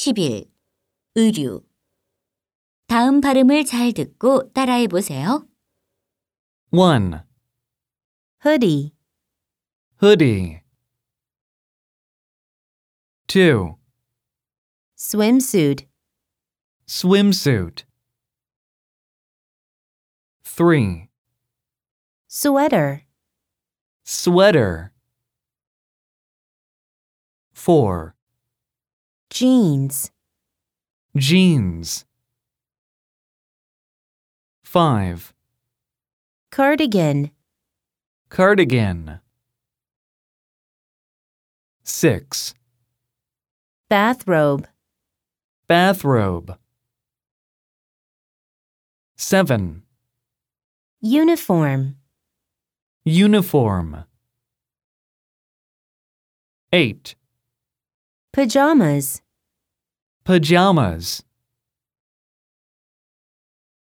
11. 의류. 다음 발음을 잘 듣고 따라해 보세요. 1. hoodie, Hoodie. 2. swimsuit, Swimsuit. 3. sweater, Sweater. 4. jeans, Jeans. 5. cardigan, Cardigan. 6. bathrobe, Bathrobe. 7. uniform, Uniform. 8. pajamas, Pajamas.